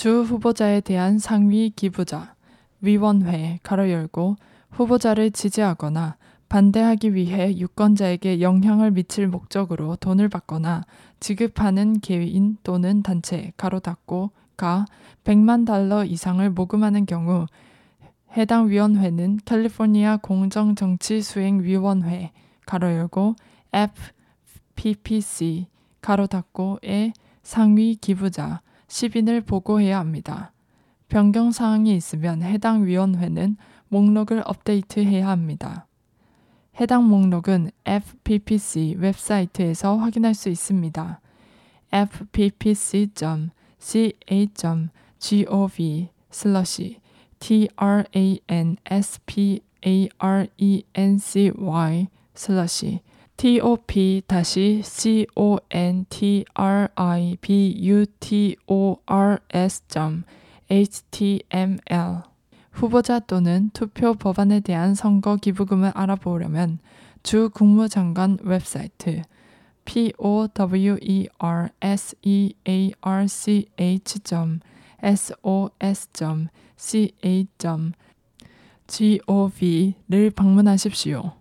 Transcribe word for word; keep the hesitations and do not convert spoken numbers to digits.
주 후보자에 대한 상위 기부자, 위원회 가로 열고 후보자를 지지하거나 반대하기 위해 유권자에게 영향을 미칠 목적으로 돈을 받거나 지급하는 개인 또는 단체 가로 닫고 가 백만 달러 이상을 모금하는 경우 해당 위원회는 캘리포니아 공정정치수행위원회 가로 열고 에프피피씨 가로 닫고의 상위 기부자 십 인을 보고해야 합니다. 변경사항이 있으면 해당 위원회는 목록을 업데이트해야 합니다. 해당 목록은 에프피피씨 웹사이트에서 확인할 수 있습니다. 에프피피씨 닷 씨에이 닷 지오비 슬래시 트랜스파렌cy 슬래시 top 다시 contributors 점 에이치티엠엘 후보자 또는 투표 법안에 대한 선거 기부금을 알아보려면 주 국무장관 웹사이트 powersearch 점 sos 점 ca 점 gov를 방문하십시오.